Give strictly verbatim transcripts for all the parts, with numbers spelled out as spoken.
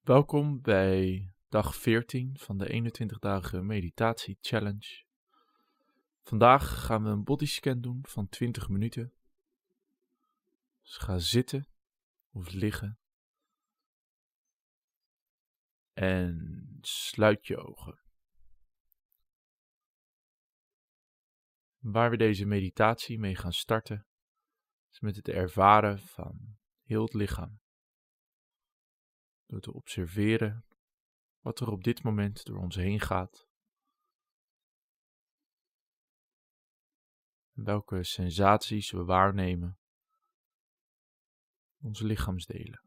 Welkom bij dag veertien van de eenentwintig dagen meditatie challenge. Vandaag gaan we een bodyscan doen van twintig minuten. Dus ga zitten of liggen en sluit je ogen. Waar we deze meditatie mee gaan starten is met het ervaren van heel het lichaam. Door te observeren wat er op dit moment door ons heen gaat. En welke sensaties we waarnemen in onze lichaamsdelen.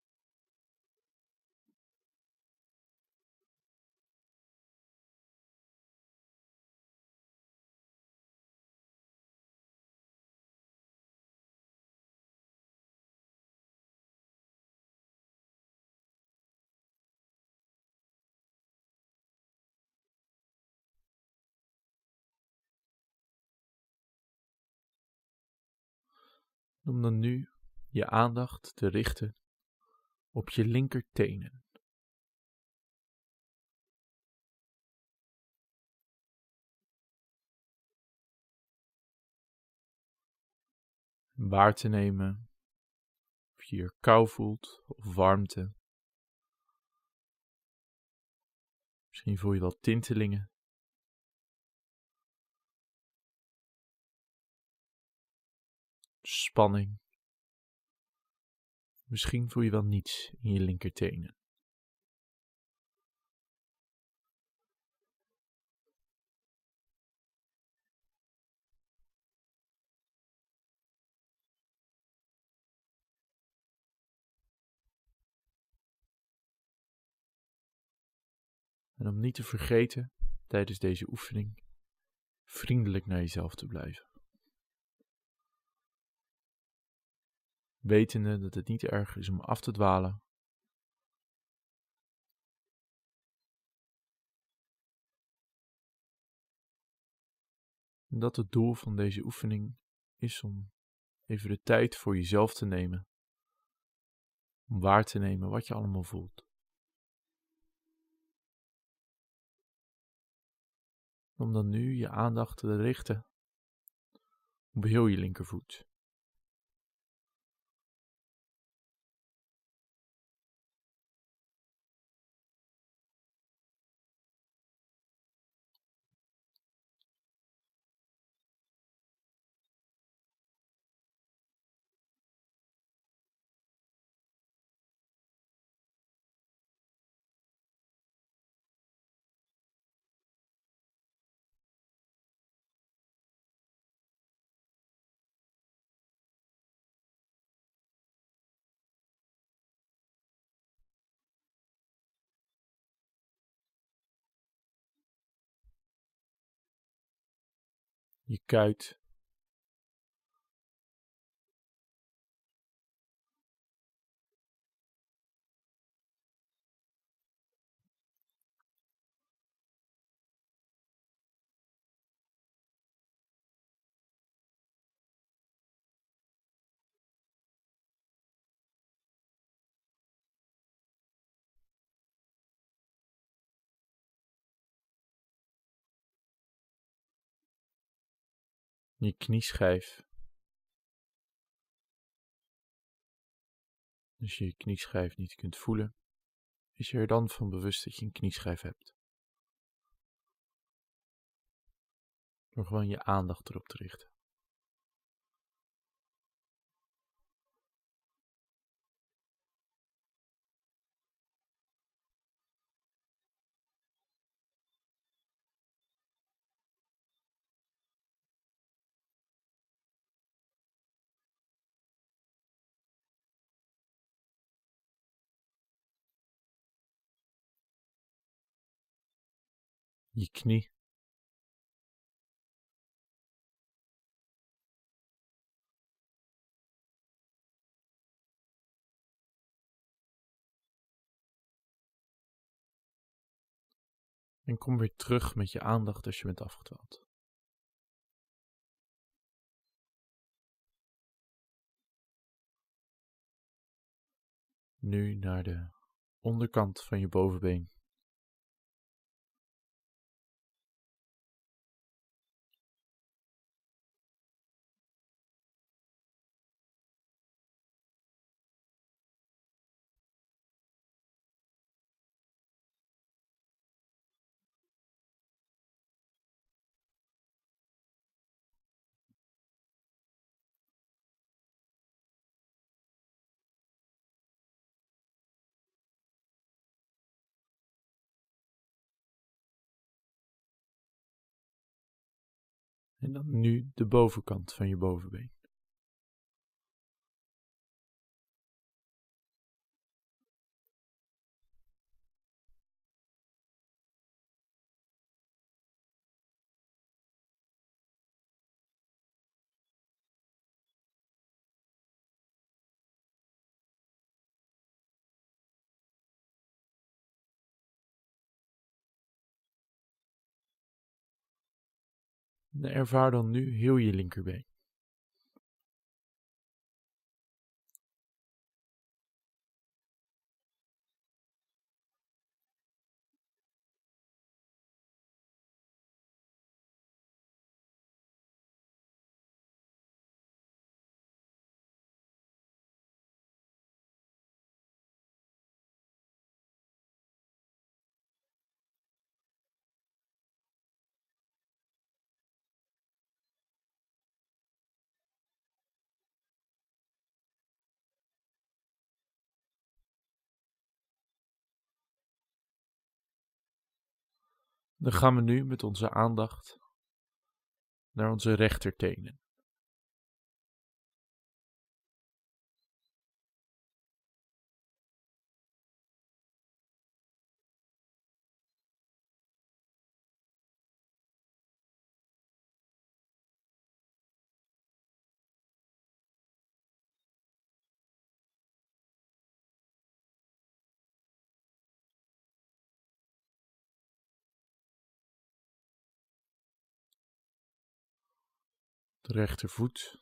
Om dan nu je aandacht te richten op je linkertenen. Waar te nemen of je hier kou voelt of warmte. Misschien voel je wel tintelingen. Spanning. Misschien voel je wel niets in je linkertenen. En om niet te vergeten, tijdens deze oefening, vriendelijk naar jezelf te blijven. Wetende dat het niet erg is om af te dwalen. En dat het doel van deze oefening is om even de tijd voor jezelf te nemen. Om waar te nemen wat je allemaal voelt. Om dan nu je aandacht te richten op heel je linkervoet. Je kuit. Je knieschijf. Als je je knieschijf niet kunt voelen, is je er dan van bewust dat je een knieschijf hebt. Door gewoon je aandacht erop te richten. Je knie. En kom weer terug met je aandacht als je bent afgedwaald. Nu naar de onderkant van je bovenbeen. En dan nu de bovenkant van je bovenbeen. En ervaar dan nu heel je linkerbeen. Dan gaan we nu met onze aandacht naar onze rechtertenen. De rechtervoet.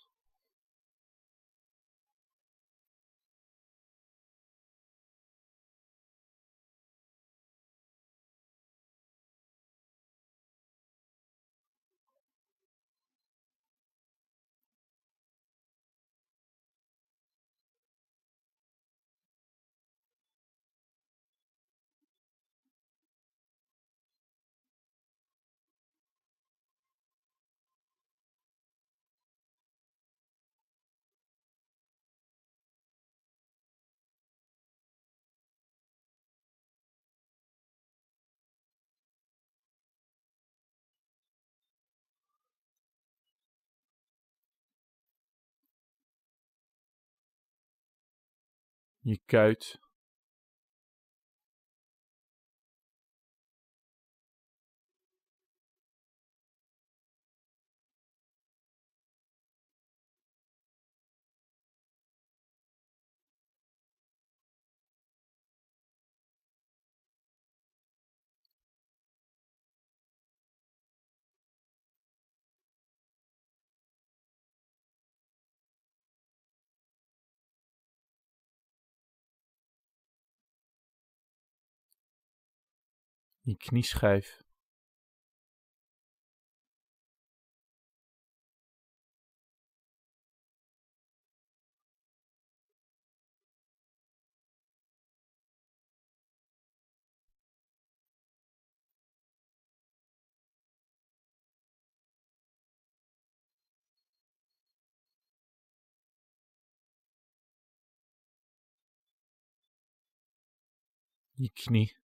Je kuit. Je knieschijf. Je knie.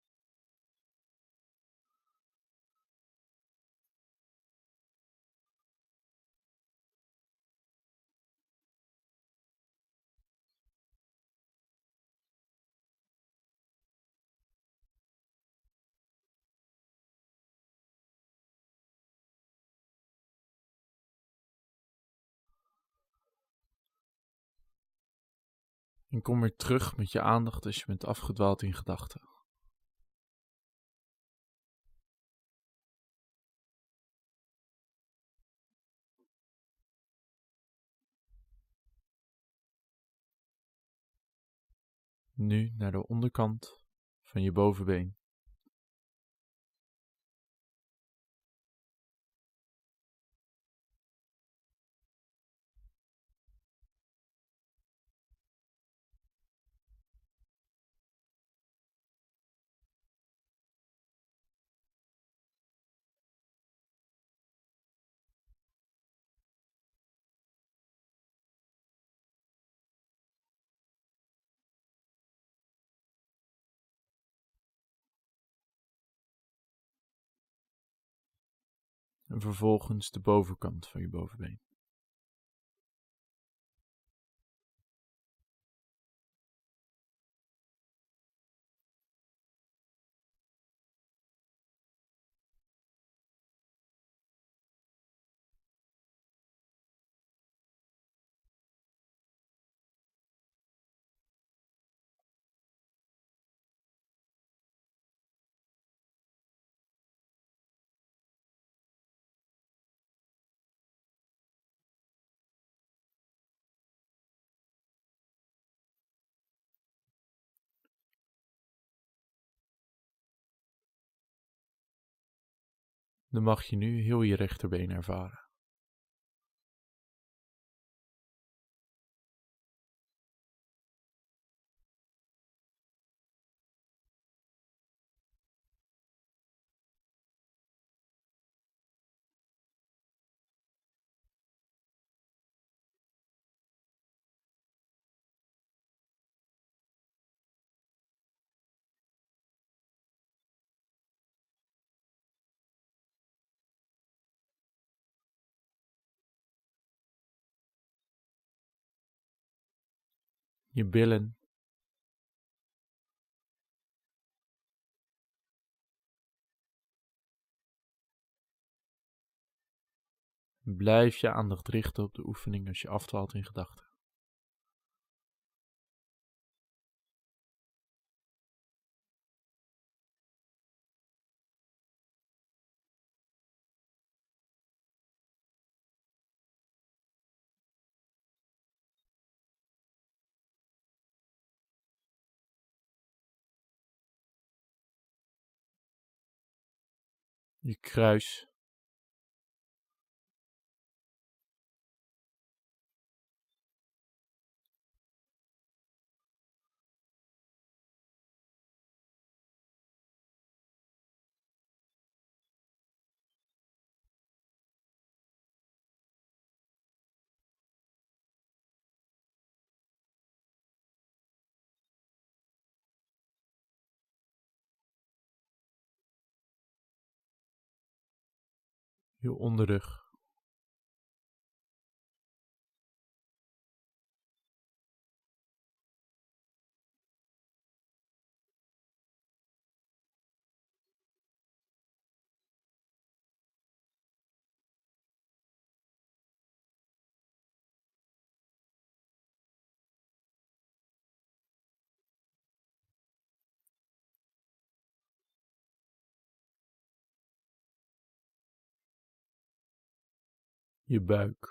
En kom weer terug met je aandacht als je bent afgedwaald in gedachten. Nu naar de onderkant van je bovenbeen. En vervolgens de bovenkant van je bovenbeen. Dan mag je nu heel je rechterbeen ervaren. Je billen. Blijf je aandacht richten op de oefening als je afdwaalt in gedachten. Je kruis. Je onderrug. Je buik.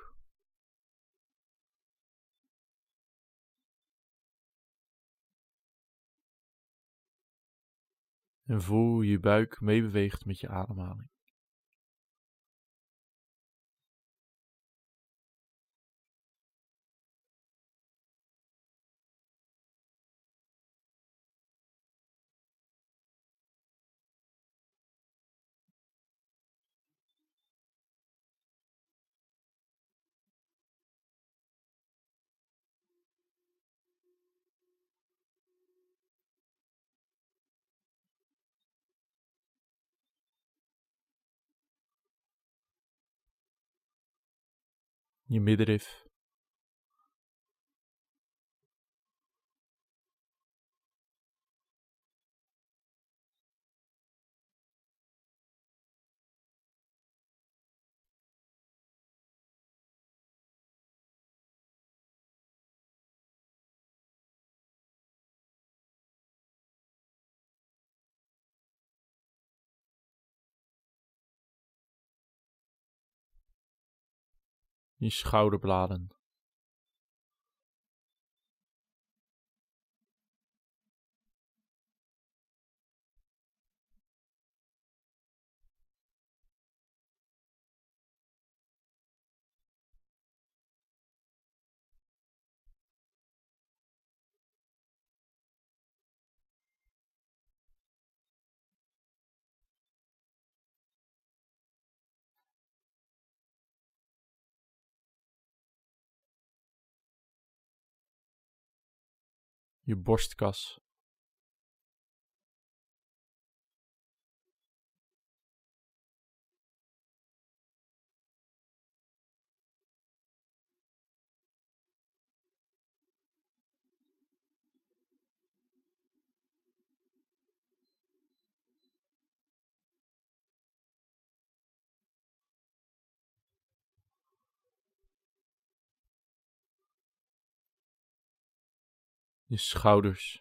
En voel hoe je buik meebeweegt met je ademhaling. Je middenrif. Je schouderbladen. je borstkas, je schouders,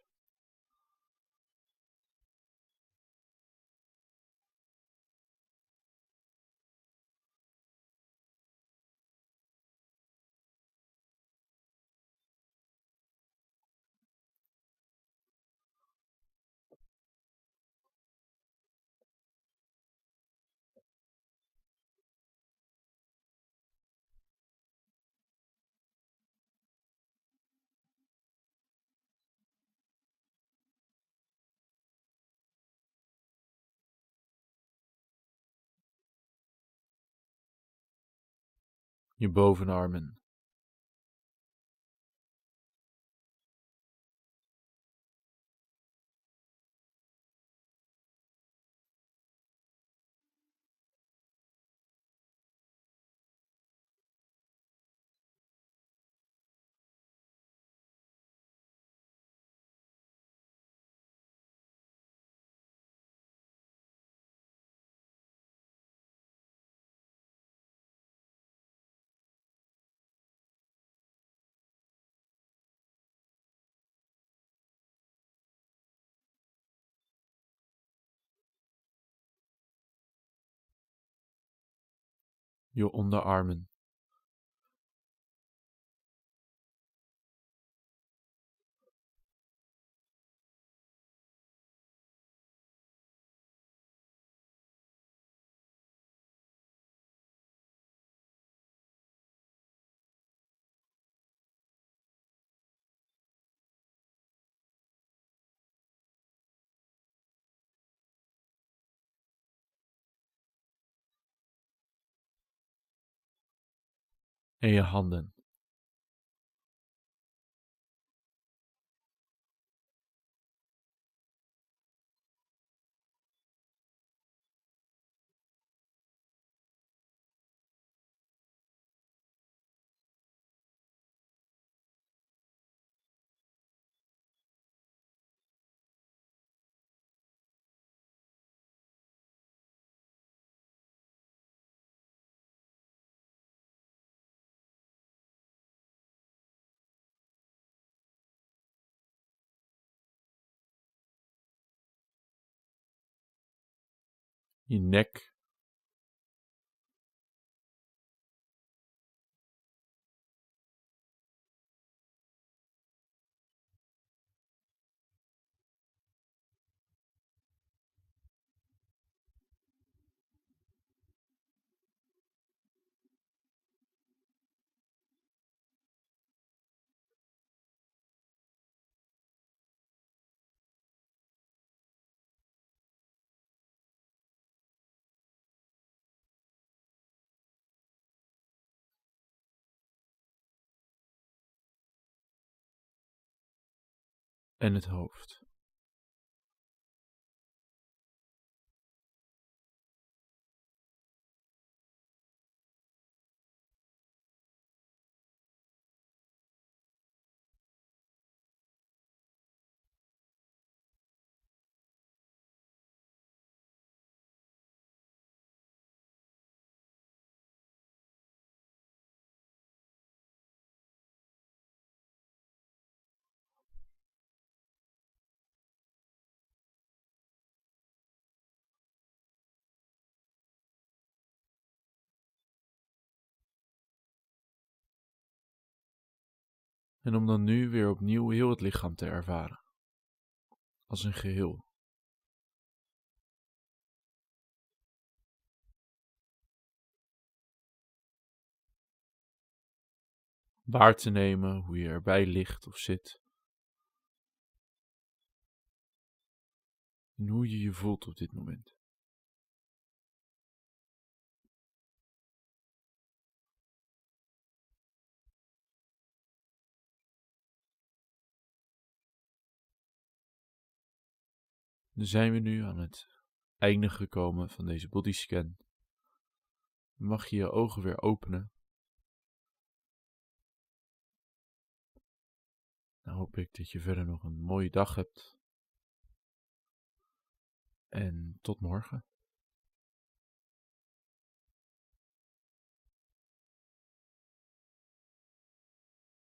je bovenarmen, je onderarmen, en je handen. Je nek, en het hoofd. En om dan nu weer opnieuw heel het lichaam te ervaren, als een geheel. Waar te nemen hoe je erbij ligt of zit. En hoe je je voelt op dit moment. Dan zijn we nu aan het einde gekomen van deze bodyscan. Mag je je ogen weer openen. Dan hoop ik dat je verder nog een mooie dag hebt. En tot morgen.